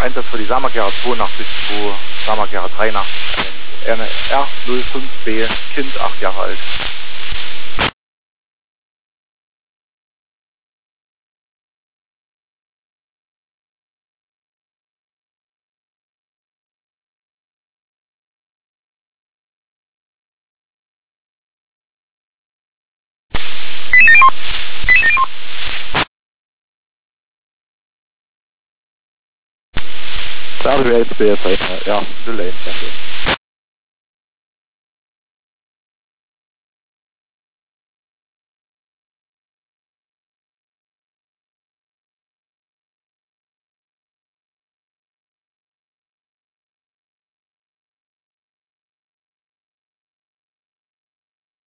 Einsatz für die Samagera 82 zu Samagera 83. Eine R05B, Kind 8 Jahre alt. WSBS, ja, Delay, danke.